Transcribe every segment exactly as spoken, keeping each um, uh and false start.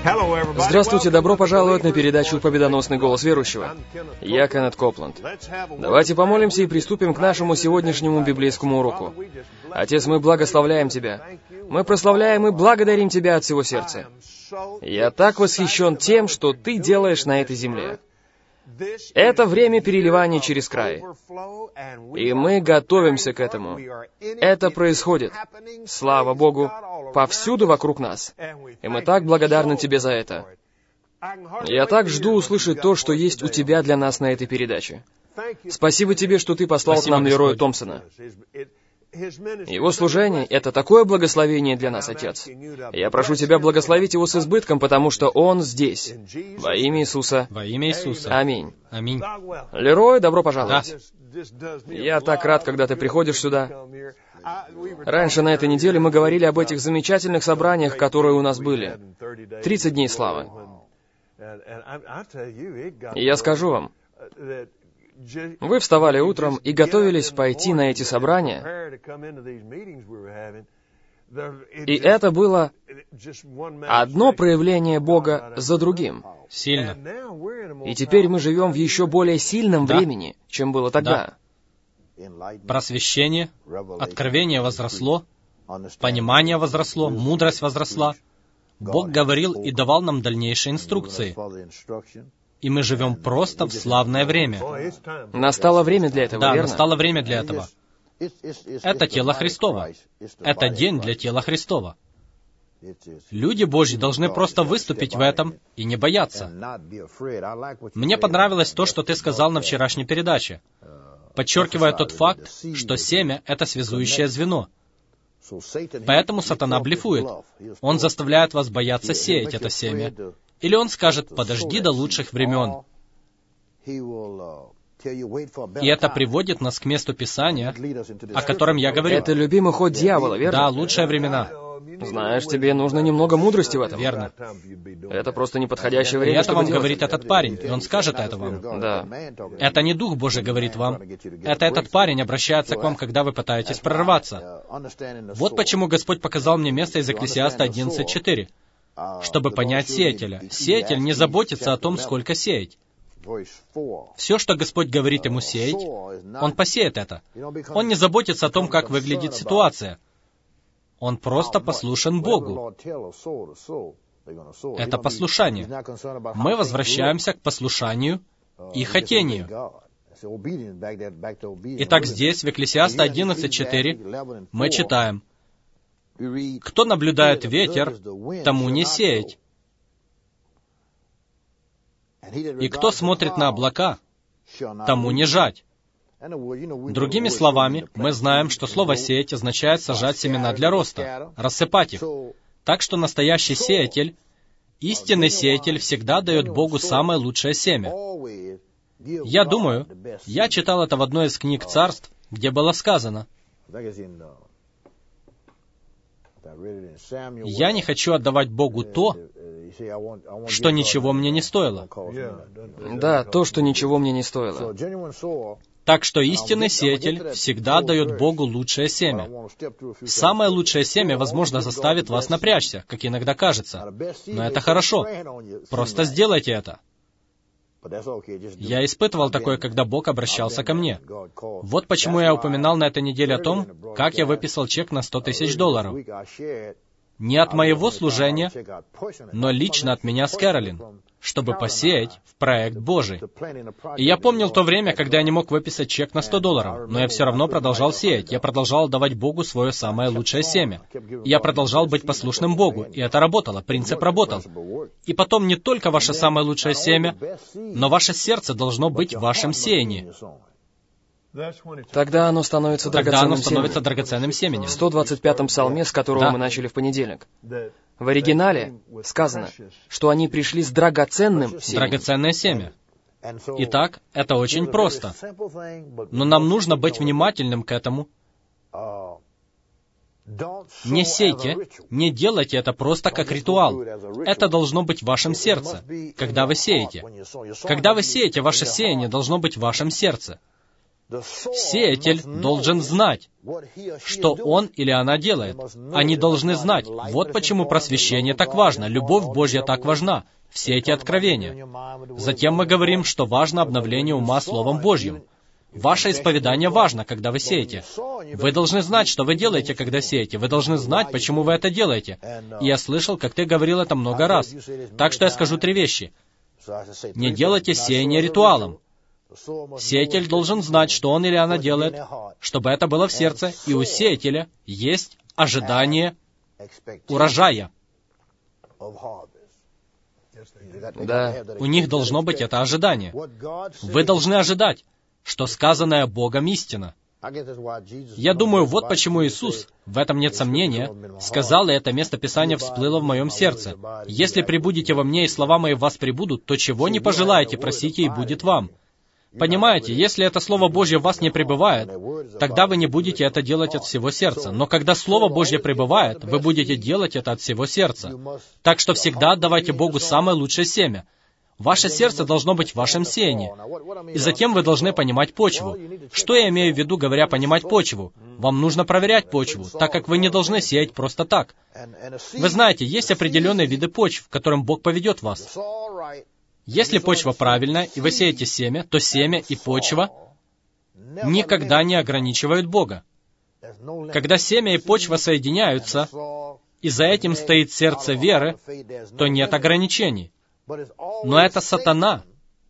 Здравствуйте, добро пожаловать на передачу «Победоносный голос верующего». Я Кеннет Копланд. Давайте помолимся и приступим к нашему сегодняшнему библейскому уроку. Отец, мы благословляем Тебя. Мы прославляем и благодарим Тебя от всего сердца. Я так восхищен тем, что Ты делаешь на этой земле. Это время переливания через край. И мы готовимся к этому. Это происходит, слава Богу, повсюду вокруг нас. И мы так благодарны Тебе за это. Я так жду услышать то, что есть у Тебя для нас на этой передаче. Спасибо Тебе, что Ты послал Спасибо, к нам Лероя Господь. Томпсона. Его служение — это такое благословение для нас, Отец. Я прошу Тебя благословить его с избытком, потому что он здесь. Во имя Иисуса. Во имя Иисуса. Аминь. Аминь. Лерой, добро пожаловать. Да. Я так рад, когда ты приходишь сюда. Раньше на этой неделе мы говорили об этих замечательных собраниях, которые у нас были. тридцать дней славы. И я скажу вам, вы вставали утром и готовились пойти на эти собрания, и это было одно проявление Бога за другим. Сильно. И теперь мы живем в еще более сильном Да. времени, чем было тогда. Просвещение, откровение возросло, понимание возросло, мудрость возросла. Бог говорил и давал нам дальнейшие инструкции. И мы живем просто в славное время. Настало время для этого, Да, верно? настало время для этого. Это тело Христово. Это день для тела Христова. Люди Божьи должны просто выступить в этом и не бояться. Мне понравилось то, что ты сказал на вчерашней передаче, подчеркивая тот факт, что семя — это связующее звено. Поэтому сатана блефует. Он заставляет вас бояться сеять это семя. Или он скажет: «Подожди до лучших времен». И это приводит нас к месту Писания, о котором я говорю. Это любимый ход дьявола, верно? Да, лучшие времена. Знаешь, тебе нужно немного мудрости в этом. Верно. Это просто неподходящее И время, это чтобы вам делать говорит это. этот парень, и он скажет это вам. Да. Это не Дух Божий говорит вам. Это этот парень обращается к вам, когда вы пытаетесь прорваться. Вот почему Господь показал мне место из Экклесиаста одиннадцать четыре. Чтобы понять сеятеля. Сеятель не заботится о том, сколько сеять. Все, что Господь говорит ему сеять, он посеет это. Он не заботится о том, как выглядит ситуация. Он просто послушен Богу. Это послушание. Мы возвращаемся к послушанию и хотению. Итак, здесь, в Экклесиаста одиннадцать четыре, мы читаем: «Кто наблюдает ветер, тому не сеять. И кто смотрит на облака, тому не жать». Другими словами, мы знаем, что слово «сеять» означает сажать семена для роста, рассыпать их. Так что настоящий сеятель, истинный сеятель, всегда дает Богу самое лучшее семя. Я думаю, я читал это в одной из книг царств, где было сказано: «Я не хочу отдавать Богу то, что ничего мне не стоило». Да, то, что ничего мне не стоило. Так что истинный сеятель всегда дает Богу лучшее семя. Самое лучшее семя, возможно, заставит вас напрячься, как иногда кажется. Но это хорошо. Просто сделайте это. Я испытывал такое, когда Бог обращался ко мне. Вот почему я упоминал на этой неделе о том, как я выписал чек на сто тысяч долларов. Не от моего служения, но лично от меня с Кэролин, чтобы посеять в проект Божий. И я помнил то время, когда я не мог выписать чек на сто долларов, но я все равно продолжал сеять. Я продолжал давать Богу свое самое лучшее семя. Я продолжал быть послушным Богу, и это работало, принцип работал. И потом не только ваше самое лучшее семя, но ваше сердце должно быть в вашем сеянии. Тогда оно становится Тогда драгоценным оно становится семенем. драгоценным семенем. В сто двадцать пятом псалме, с которого Да. мы начали в понедельник. В оригинале сказано, что они пришли с драгоценным семенем. Драгоценное семя. Итак, это очень просто. Но нам нужно быть внимательным к этому. Не сейте, не делайте это просто как ритуал. Это должно быть в вашем сердце, когда вы сеете. Когда вы сеете, ваше сеяние должно быть в вашем сердце. Сеятель должен знать, что он или она делает. Они должны знать. Вот почему просвещение так важно, любовь Божья так важна, все эти откровения. Затем мы говорим, что важно обновление ума Словом Божьим. Ваше исповедание важно, когда вы сеете. Вы должны знать, что вы делаете, когда сеете. Вы должны знать, почему вы это делаете. И я слышал, как ты говорил это много раз. Так что я скажу три вещи. Не делайте сеяние ритуалом. Сеятель должен знать, что он или она делает, чтобы это было в сердце, и у сеятеля есть ожидание урожая. Да. У них должно быть это ожидание. Вы должны ожидать, что сказанное Богом истина. Я думаю, вот почему Иисус, в этом нет сомнения, сказал, и это место Писания всплыло в моем сердце. «Если пребудете во мне, и слова мои в вас пребудут, то чего не пожелаете, просите, и будет вам». Понимаете, если это Слово Божье в вас не пребывает, тогда вы не будете это делать от всего сердца. Но когда Слово Божье пребывает, вы будете делать это от всего сердца. Так что всегда отдавайте Богу самое лучшее семя. Ваше сердце должно быть в вашем сеянии. И затем вы должны понимать почву. Что я имею в виду, говоря понимать почву? Вам нужно проверять почву, так как вы не должны сеять просто так. Вы знаете, есть определенные виды почв, к которым Бог поведет вас. Если почва правильная, и вы сеете семя, то семя и почва никогда не ограничивают Бога. Когда семя и почва соединяются, и за этим стоит сердце веры, то нет ограничений. Но это сатана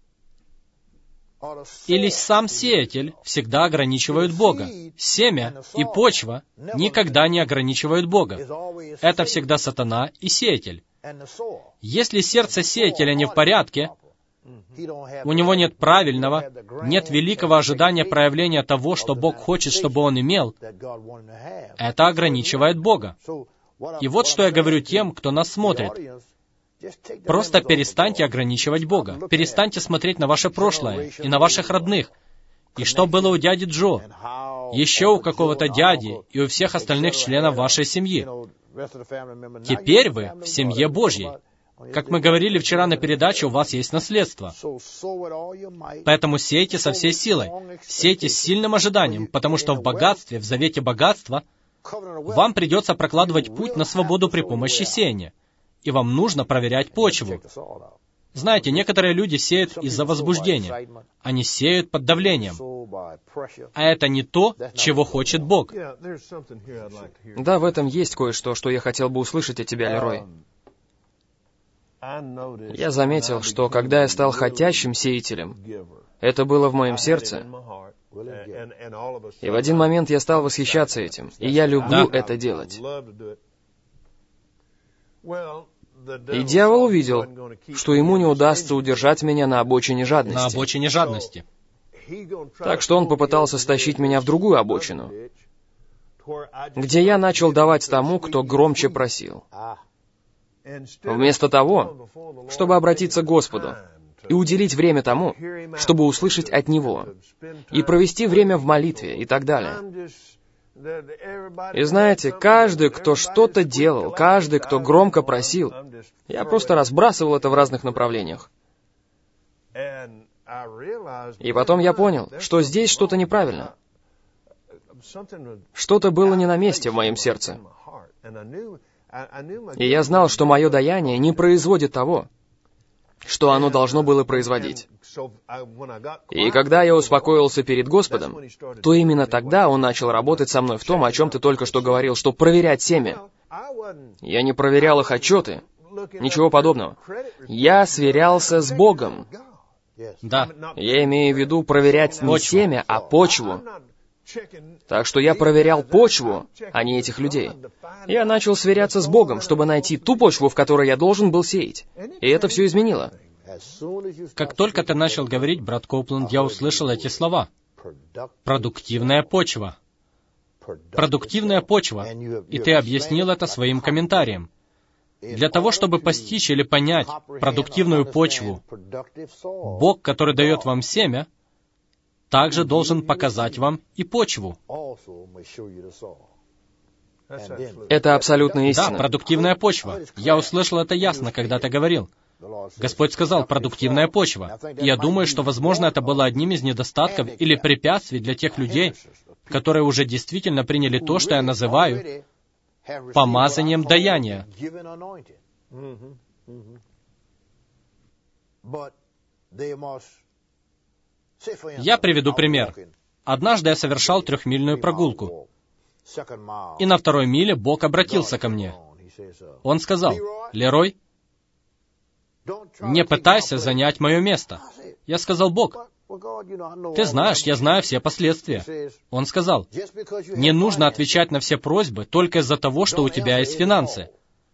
или сам сеятель всегда ограничивают Бога. Семя и почва никогда не ограничивают Бога. Это всегда сатана и сеятель. Если сердце сеятеля не в порядке, у него нет правильного, нет великого ожидания проявления того, что Бог хочет, чтобы он имел, это ограничивает Бога. И вот что я говорю тем, кто нас смотрит. Просто перестаньте ограничивать Бога. Перестаньте смотреть на ваше прошлое и на ваших родных. И что было у дяди Джо, еще у какого-то дяди и у всех остальных членов вашей семьи. Теперь вы в семье Божьей. Как мы говорили вчера на передаче, у вас есть наследство. Поэтому сейте со всей силой. Сейте с сильным ожиданием, потому что в богатстве, в завете богатства, вам придется прокладывать путь на свободу при помощи сеяния. И вам нужно проверять почву. Знаете, некоторые люди сеют из-за возбуждения. Они сеют под давлением. А это не то, чего хочет Бог. Да, в этом есть кое-что, что я хотел бы услышать от тебя, Лерой. Я заметил, что когда я стал хотящим сеятелем, это было в моем сердце, и в один момент я стал восхищаться этим, и я люблю Да. это делать. И дьявол увидел, что ему не удастся удержать меня на обочине жадности. На обочине жадности. Так что он попытался стащить меня в другую обочину, где я начал давать тому, кто громче просил. Вместо того, чтобы обратиться к Господу и уделить время тому, чтобы услышать от Него, и провести время в молитве и так далее. И знаете, каждый, кто что-то делал, каждый, кто громко просил, я просто разбрасывал это в разных направлениях. И потом я понял, что здесь что-то неправильно. Что-то было не на месте в моем сердце. И я знал, что мое даяние не производит того, что оно должно было производить. И когда я успокоился перед Господом, то именно тогда Он начал работать со мной в том, о чем ты только что говорил, что проверять семя. Я не проверял их отчеты, ничего подобного. Я сверялся с Богом. Да. Я имею в виду проверять не семя, а почву. Так что я проверял почву, а не этих людей. Я начал сверяться с Богом, чтобы найти ту почву, в которой я должен был сеять. И это все изменило. Как только ты начал говорить, брат Коупленд, я услышал эти слова. Продуктивная почва. Продуктивная почва. И ты объяснил это своим комментарием. Для того, чтобы постичь или понять продуктивную почву, Бог, который дает вам семя, также должен показать вам и почву. Это абсолютная истина. Да, продуктивная почва. Я услышал это ясно, когда ты говорил. Господь сказал, продуктивная почва. И я думаю, что, возможно, это было одним из недостатков или препятствий для тех людей, которые уже действительно приняли то, что я называю помазанием даяния. Я приведу пример. Однажды я совершал трехмильную прогулку, и на второй миле Бог обратился ко мне. Он сказал: «Лерой, не пытайся занять мое место». Я сказал: «Бог, ты знаешь, я знаю все последствия». Он сказал: «Не нужно отвечать на все просьбы только из-за того, что у тебя есть финансы.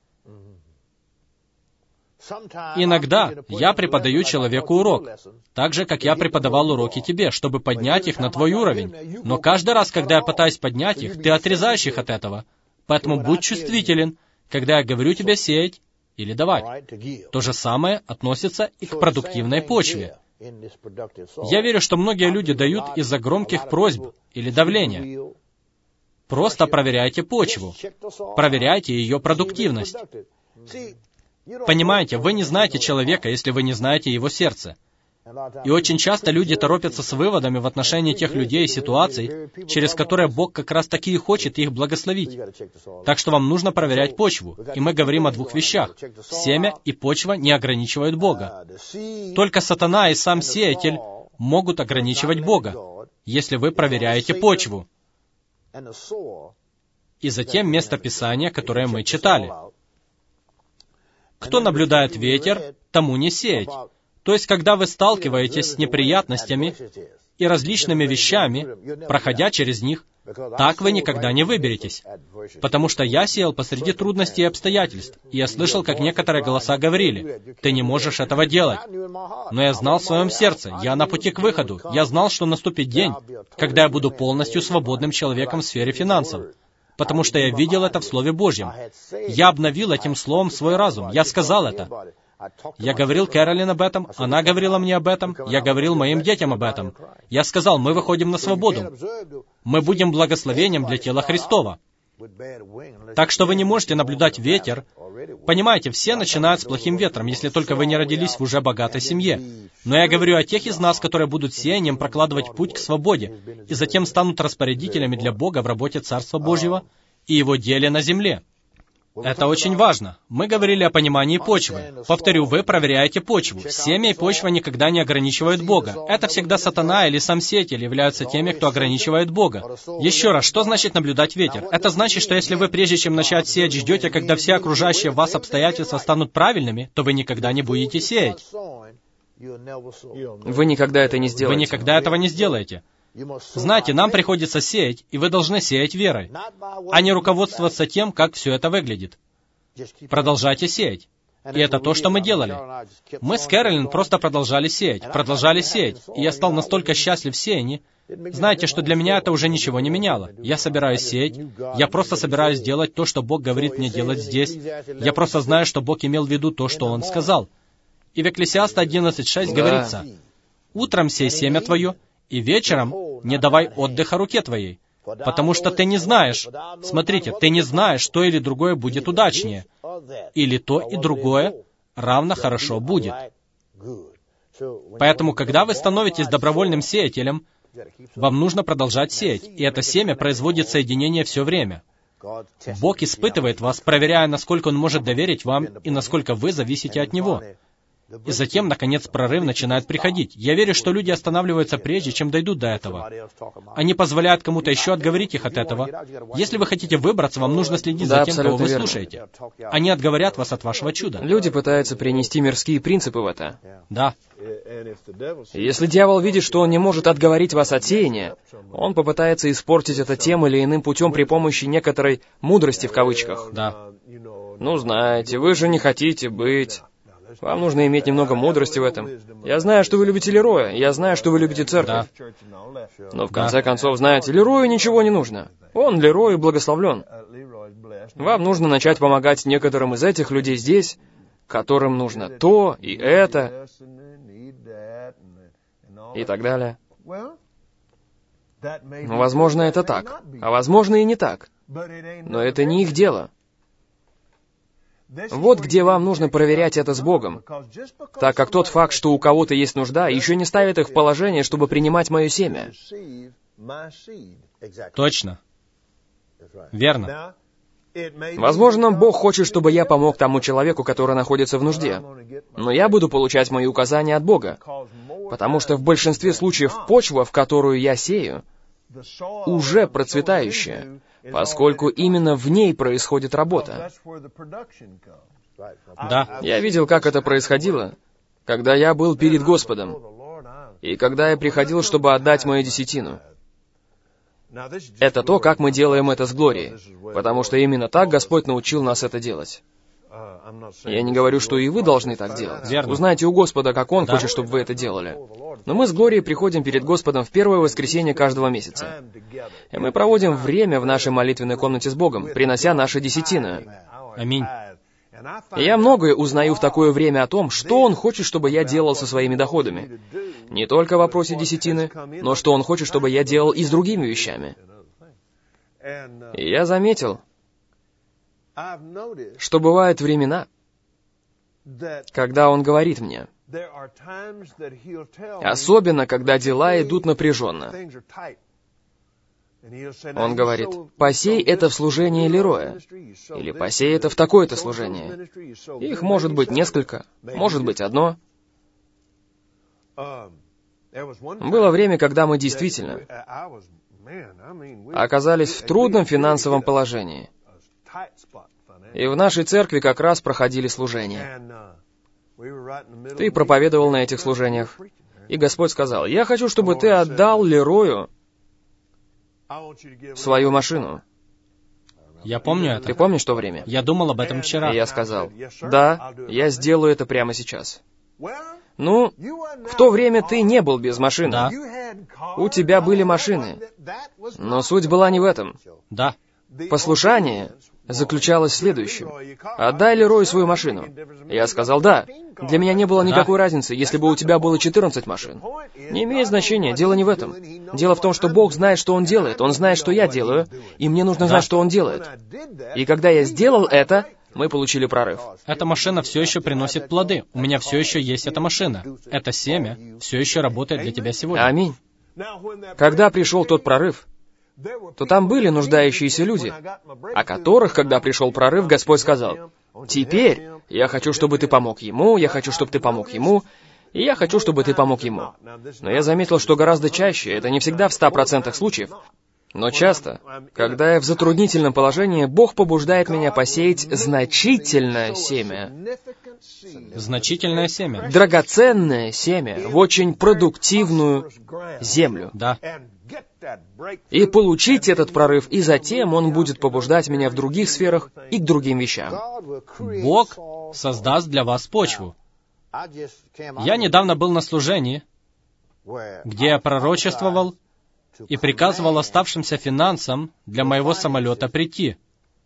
Иногда я преподаю человеку урок, так же, как я преподавал уроки тебе, чтобы поднять их на твой уровень. Но каждый раз, когда я пытаюсь поднять их, ты отрезаешь их от этого. Поэтому будь чувствителен, когда я говорю тебе сеять или давать». То же самое относится и к продуктивной почве. Я верю, что многие люди дают из-за громких просьб или давления. Просто проверяйте почву. Проверяйте ее продуктивность. Понимаете, вы не знаете человека, если вы не знаете его сердце. И очень часто люди торопятся с выводами в отношении тех людей и ситуаций, через которые Бог как раз таки и хочет их благословить. Так что вам нужно проверять почву. И мы говорим о двух вещах. Семя и почва не ограничивают Бога. Только сатана и сам сеятель могут ограничивать Бога, если вы проверяете почву. И затем место Писания, которое мы читали. Кто наблюдает ветер, тому не сеять. То есть, когда вы сталкиваетесь с неприятностями и различными вещами, проходя через них, так вы никогда не выберетесь. Потому что я сеял посреди трудностей и обстоятельств, и я слышал, как некоторые голоса говорили: «Ты не можешь этого делать». Но я знал в своем сердце, я на пути к выходу. Я знал, что наступит день, когда я буду полностью свободным человеком в сфере финансов. Потому что я видел это в Слове Божьем. Я обновил этим Словом свой разум. Я сказал это. Я говорил Кэролин об этом, она говорила мне об этом, я говорил моим детям об этом. Я сказал: мы выходим на свободу. Мы будем благословением для тела Христова. Так что вы не можете наблюдать ветер. Понимаете, все начинают с плохим ветром, если только вы не родились в уже богатой семье. Но я говорю о тех из нас, которые будут сеянием прокладывать путь к свободе, и затем станут распорядителями для Бога в работе Царства Божьего и Его деле на земле. Это очень важно. Мы говорили о понимании почвы. Повторю, вы проверяете почву. Семя и почва никогда не ограничивают Бога. Это всегда сатана или сам сеятель являются теми, кто ограничивает Бога. Еще раз, что значит наблюдать ветер? Это значит, что если вы, прежде чем начать сеять, ждете, когда все окружающие вас обстоятельства станут правильными, то вы никогда не будете сеять. Вы никогда это не сделаете. Вы никогда этого не сделаете. Знаете, нам приходится сеять, и вы должны сеять верой, а не руководствоваться тем, как все это выглядит. Продолжайте сеять. И это то, что мы делали. Мы с Кэролин просто продолжали сеять, продолжали сеять, и я стал настолько счастлив в сеянии. Знаете, что для меня это уже ничего не меняло. Я собираюсь сеять, я просто собираюсь делать то, что Бог говорит мне делать здесь. Я просто знаю, что Бог имел в виду то, что Он сказал. И в Экклесиаста одиннадцать шесть Да. говорится: «Утром сей семя твое, и вечером не давай отдыха руке твоей, потому что ты не знаешь». Смотрите, ты не знаешь, что или другое будет удачнее, или то и другое равно хорошо будет. Поэтому, когда вы становитесь добровольным сеятелем, вам нужно продолжать сеять, и это семя производит соединение все время. Бог испытывает вас, проверяя, насколько Он может доверить вам и насколько вы зависите от Него. И затем, наконец, прорыв начинает приходить. Я верю, что люди останавливаются прежде, чем дойдут до этого. Они позволяют кому-то еще отговорить их от этого. Если вы хотите выбраться, вам нужно следить Да, за тем, кого абсолютно вы верно. слушаете. Они отговорят вас от вашего чуда. Люди пытаются принести мирские принципы в это. Да. Если дьявол видит, что он не может отговорить вас от сеяния, он попытается испортить это тем или иным путем при помощи некоторой «мудрости» в кавычках. Да. Ну, знаете, вы же не хотите быть... Вам нужно иметь немного мудрости в этом. Я знаю, что вы любите Лероя, я знаю, что вы любите церковь. Но в конце концов, знаете, Лерою ничего не нужно. Он, Лерой, благословлен. Вам нужно начать помогать некоторым из этих людей здесь, которым нужно то и это, и так далее. Ну, возможно, это так, а возможно и не так. Но это не их дело. Вот где вам нужно проверять это с Богом, так как тот факт, что у кого-то есть нужда, еще не ставит их в положение, чтобы принимать мое семя. Точно. Верно. Возможно, Бог хочет, чтобы я помог тому человеку, который находится в нужде, но я буду получать мои указания от Бога, потому что в большинстве случаев почва, в которую я сею, уже процветающая, поскольку именно в ней происходит работа. Да. Я видел, как это происходило, когда я был перед Господом, и когда я приходил, чтобы отдать мою десятину. Это то, как мы делаем это с Глорией, потому что именно так Господь научил нас это делать. Я не говорю, что и вы должны так делать. Верно. Узнайте у Господа, как Он Да. хочет, чтобы вы это делали. Но мы с Глорией приходим перед Господом в первое воскресенье каждого месяца. И мы проводим время в нашей молитвенной комнате с Богом, принося наши десятины. Аминь. И я многое узнаю в такое время о том, что Он хочет, чтобы я делал со своими доходами. Не только в вопросе десятины, но что Он хочет, чтобы я делал и с другими вещами. И я заметил, что бывают времена, когда Он говорит мне, особенно когда дела идут напряженно. Он говорит, посей это в служение Лероя, или посей это в такое-то служение. Их может быть несколько, может быть одно. Было время, когда мы действительно оказались в трудном финансовом положении. И в нашей церкви как раз проходили служения. Ты проповедовал на этих служениях. И Господь сказал, я хочу, чтобы ты отдал Лерою свою машину. Я помню это. Ты помнишь то время? Я думал об этом вчера. И я сказал, да, я сделаю это прямо сейчас. Ну, в то время ты не был без машины. Да. У тебя были машины. Но суть была не в этом. Да. Послушание заключалось в следующем. Отдай Лерою свою машину. Я сказал, да. Для меня не было никакой разницы, если бы у тебя было четырнадцать машин. Не имеет значения, дело не в этом. Дело в том, что Бог знает, что Он делает. Он знает, что я делаю, и мне нужно знать, что Он делает. И когда я сделал это, мы получили прорыв. Эта машина все еще приносит плоды. У меня все еще есть эта машина. Это семя все еще работает для тебя сегодня. Аминь. Когда пришел тот прорыв, то там были нуждающиеся люди, о которых, когда пришел прорыв, Господь сказал, «Теперь я хочу, чтобы ты помог ему, я хочу, чтобы ты помог ему, и я хочу, чтобы ты помог ему». Но я заметил, что гораздо чаще, это не всегда в ста процентах случаев, но часто, когда я в затруднительном положении, Бог побуждает меня посеять значительное семя. Значительное семя. Драгоценное семя в очень продуктивную землю. Да. И получить этот прорыв, и затем Он будет побуждать меня в других сферах и к другим вещам. Бог создаст для вас почву. Я недавно был на служении, где я пророчествовал и приказывал оставшимся финансам для моего самолета прийти.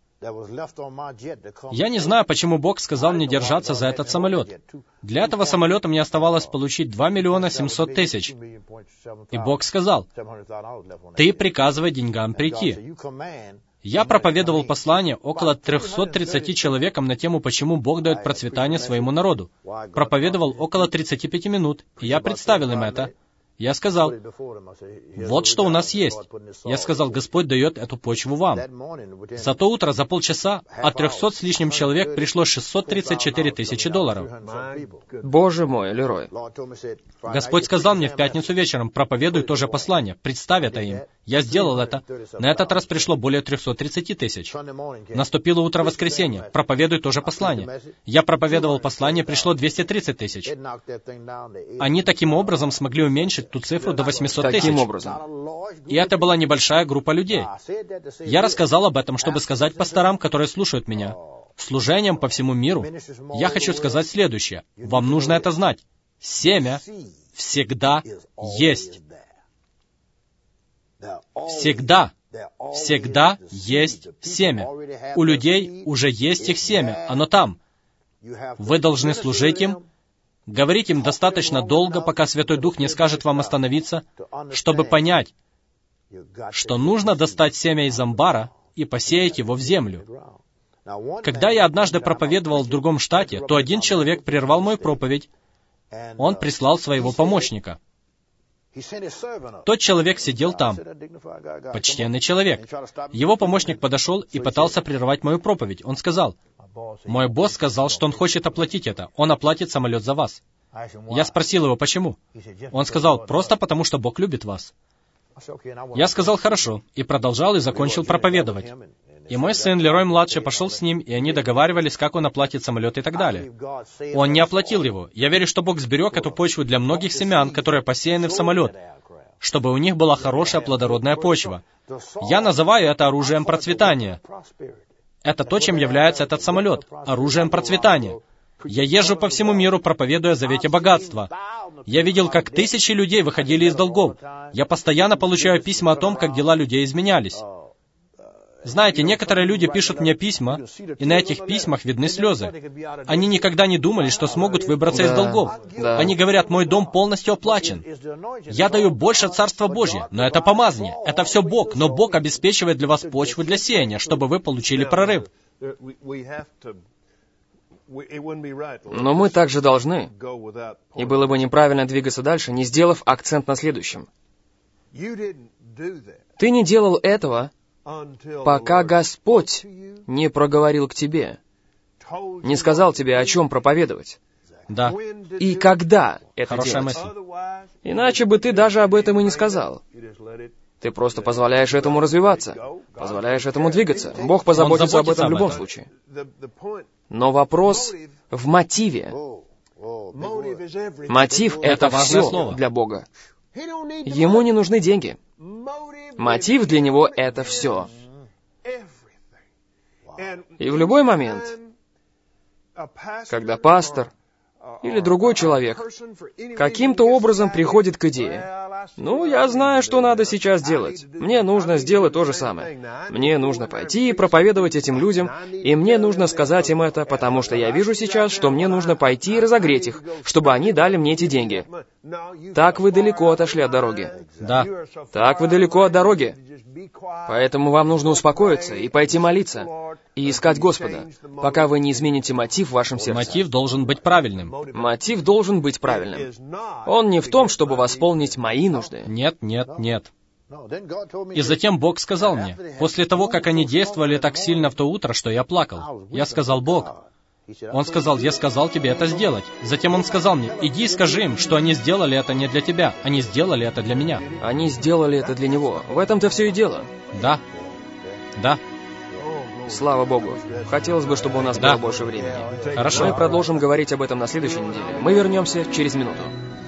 Я не знаю, почему Бог сказал мне держаться за этот самолет. Для этого самолета мне оставалось получить два миллиона семьсот тысяч. И Бог сказал, ты приказывай деньгам прийти. Я проповедовал послание около трехсот тридцати человекам на тему, почему Бог дает процветание своему народу. Проповедовал около тридцати пяти минут, и я представил им это. Я сказал, вот что у нас есть. Я сказал, Господь дает эту почву вам. За то утро, за полчаса, от трехсот с лишним человек пришло шестьсот тридцать четыре тысячи долларов. Боже мой, Лерой. Господь сказал мне в пятницу вечером, проповедуй то же послание, представь это им. Я сделал это. На этот раз пришло более трехсот тридцати тысяч. Наступило утро воскресенья, проповедуй то же послание. Я проповедовал послание, пришло двести тридцать тысяч. Они таким образом смогли уменьшить ту цифру до восьмисот тысяч. Таким образом. И это была небольшая группа людей. Я рассказал об этом, чтобы сказать пасторам, которые слушают меня, служениям по всему миру. Я хочу сказать следующее. Вам нужно это знать. Семя всегда есть. Всегда. Всегда есть семя. У людей уже есть их семя. Оно там. Вы должны служить им, говорить им достаточно долго, пока Святой Дух не скажет вам остановиться, чтобы понять, что нужно достать семя из амбара и посеять его в землю. Когда я однажды проповедовал в другом штате, то один человек прервал мою проповедь. Он прислал своего помощника. Тот человек сидел там. Почтенный человек. Его помощник подошел и пытался прервать мою проповедь. Он сказал: «Мой босс сказал, что он хочет оплатить это. Он оплатит самолет за вас». Я спросил его, почему. Он сказал: «Просто потому, что Бог любит вас». Я сказал: «Хорошо», и продолжал и закончил проповедовать. И мой сын Лерой-младший пошел с ним, и они договаривались, как он оплатит самолет и так далее. Он не оплатил его. Я верю, что Бог сберег эту почву для многих семян, которые посеяны в самолет, чтобы у них была хорошая плодородная почва. Я называю это оружием процветания. Это то, чем является этот самолет, оружием процветания. Я езжу по всему миру, проповедуя о завете богатства. Я видел, как тысячи людей выходили из долгов. Я постоянно получаю письма о том, как дела людей изменялись. Знаете, некоторые люди пишут мне письма, и на этих письмах видны слезы. Они никогда не думали, что смогут выбраться Да, из долгов. да. Они говорят: «Мой дом полностью оплачен. Я даю больше Царства Божье, но это помазание. Это все Бог, но Бог обеспечивает для вас почву для сеяния, чтобы вы получили прорыв». Но мы также должны, и было бы неправильно двигаться дальше, не сделав акцент на следующем. Ты не делал этого, пока Господь не проговорил к тебе, не сказал тебе, о чем проповедовать. Да, И когда это хорошая делать. мысль. Иначе бы ты даже об этом и не сказал. Ты просто позволяешь этому развиваться, позволяешь этому двигаться. Бог позаботится об этом в любом случае. Но вопрос в мотиве. Мотив — это важное все слово. для Бога. Ему не нужны деньги. Мотив для него — это все. И в любой момент, когда пастор или другой человек каким-то образом приходит к идее: «Ну, я знаю, что надо сейчас делать. Мне нужно сделать то же самое. Мне нужно пойти и проповедовать этим людям, и мне нужно сказать им это, потому что я вижу сейчас, что мне нужно пойти и разогреть их, чтобы они дали мне эти деньги». Так вы далеко отошли от дороги. Да. Так вы далеко от дороги. Поэтому вам нужно успокоиться и пойти молиться, и искать Господа, пока вы не измените мотив в вашем сердце. Мотив должен быть правильным. Мотив должен быть правильным. Он не в том, чтобы восполнить мои нужды. Нет, нет, нет. И затем Бог сказал мне, после того, как они действовали так сильно в то утро, что я плакал, я сказал: «Бог». Он сказал: «Я сказал тебе это сделать». Затем он сказал мне: «Иди и скажи им, что они сделали это не для тебя, они сделали это для меня». Они сделали это для Него. В этом-то все и дело. Да. Да. Слава Богу. Хотелось бы, чтобы у нас Да. было больше времени. Хорошо. Мы продолжим говорить об этом на следующей неделе. Мы вернемся через минуту.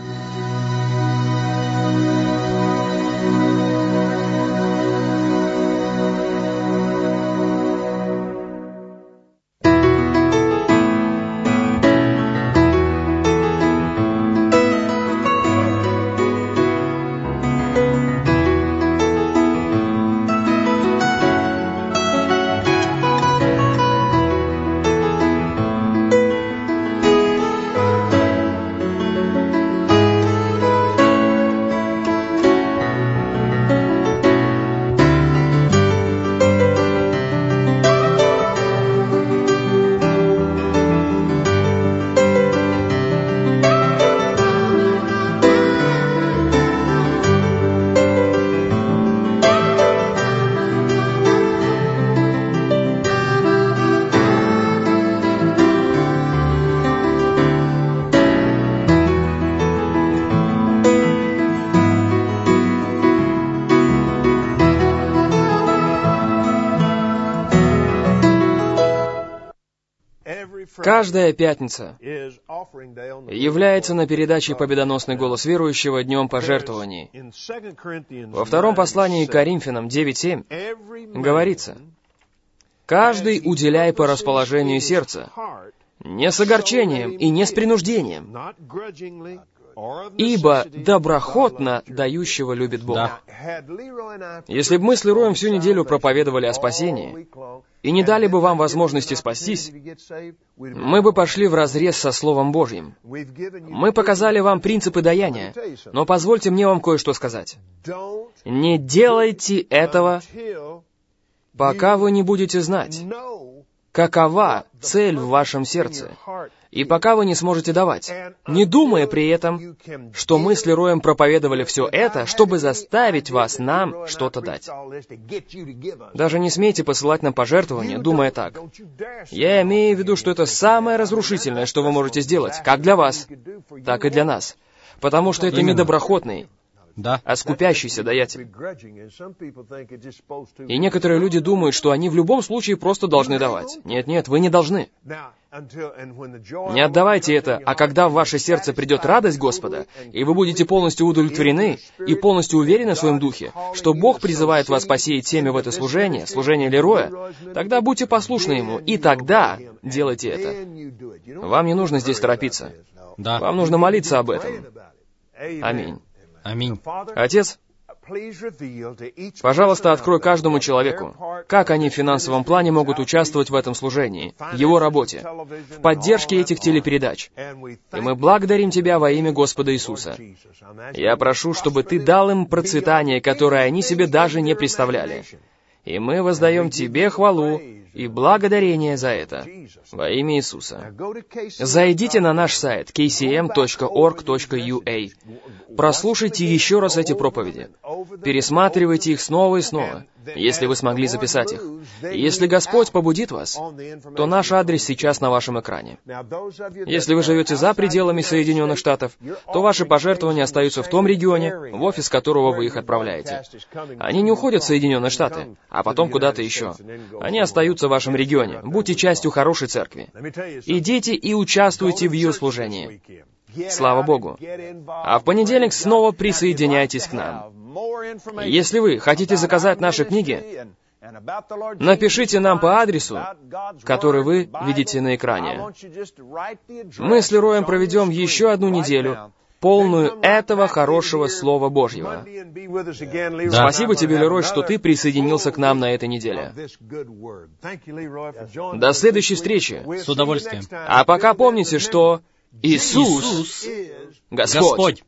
Каждая пятница является на передаче «Победоносный голос верующего» днем пожертвований. Во втором послании к Коринфянам девять семь говорится: «Каждый уделяй по расположению сердца, не с огорчением и не с принуждением, ибо доброхотно дающего любит Бог». Да. Если бы мы с Лероем всю неделю проповедовали о спасении и не дали бы вам возможности спастись, мы бы пошли вразрез со Словом Божьим. Мы показали вам принципы даяния, но позвольте мне вам кое-что сказать. Не делайте этого, пока вы не будете знать, какова цель в вашем сердце. И пока вы не сможете давать, не думая при этом, что мы с Лероем проповедовали все это, чтобы заставить вас нам что-то дать. Даже не смейте посылать нам пожертвования, думая так. Я имею в виду, что это самое разрушительное, что вы можете сделать, как для вас, так и для нас. Потому что это Именно. недоброхотный, Да. а скупящийся даятель. И некоторые люди думают, что они в любом случае просто должны давать. Нет-нет, вы не должны. Не отдавайте это, а когда в ваше сердце придет радость Господа, и вы будете полностью удовлетворены и полностью уверены в своем духе, что Бог призывает вас посеять семя в это служение, служение Лероя, тогда будьте послушны Ему, и тогда делайте это. Вам не нужно здесь торопиться. Да. Вам нужно молиться об этом. Аминь. Аминь. Отец, пожалуйста, открой каждому человеку, как они в финансовом плане могут участвовать в этом служении, в его работе, в поддержке этих телепередач. И мы благодарим Тебя во имя Господа Иисуса. Я прошу, чтобы Ты дал им процветание, которое они себе даже не представляли. И мы воздаем Тебе хвалу и благодарение за это во имя Иисуса. Зайдите на наш сайт кей си эм точка орг точка ю а. Прослушайте еще раз эти проповеди. Пересматривайте их снова и снова, если вы смогли записать их. И если Господь побудит вас, то наш адрес сейчас на вашем экране. Если вы живете за пределами Соединенных Штатов, то ваши пожертвования остаются в том регионе, в офис которого вы их отправляете. Они не уходят в Соединенные Штаты, а потом куда-то еще. Они остаются в вашем регионе. Будьте частью хорошей церкви. Идите и участвуйте в ее служении. Слава Богу. А в понедельник снова присоединяйтесь к нам. Если вы хотите заказать наши книги, напишите нам по адресу, который вы видите на экране. Мы с Лероем проведем еще одну неделю, полную этого хорошего Слова Божьего. Да. Спасибо тебе, Лерой, что ты присоединился к нам на этой неделе. До следующей встречи. С удовольствием. А пока помните, что Иисус, Иисус Господь. Господь.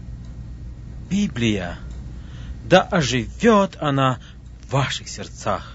Библия, да оживет она в ваших сердцах.